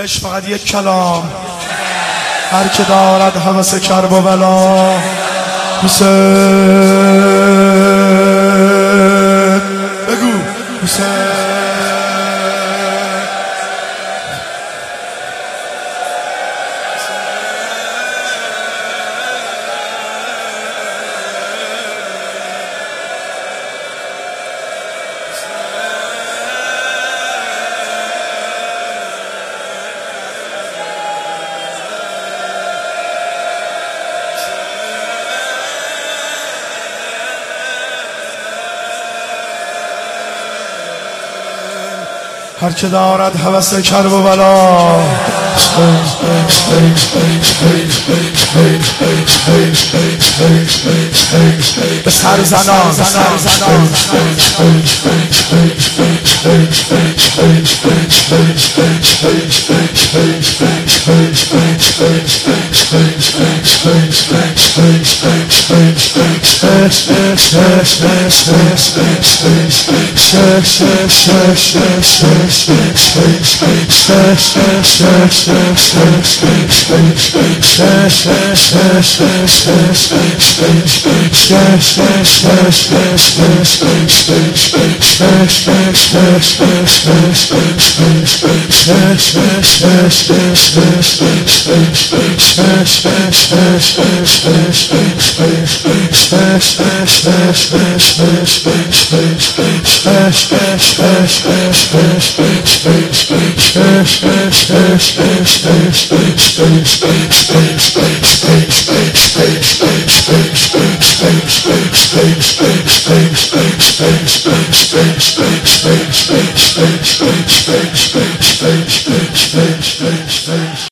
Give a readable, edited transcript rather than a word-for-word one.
عشق فقط یک کلام، هر که دارد هوس کرب و بلا. حسین بگو حسین. هر که دارد هوس کرب و بلا. به سر زنان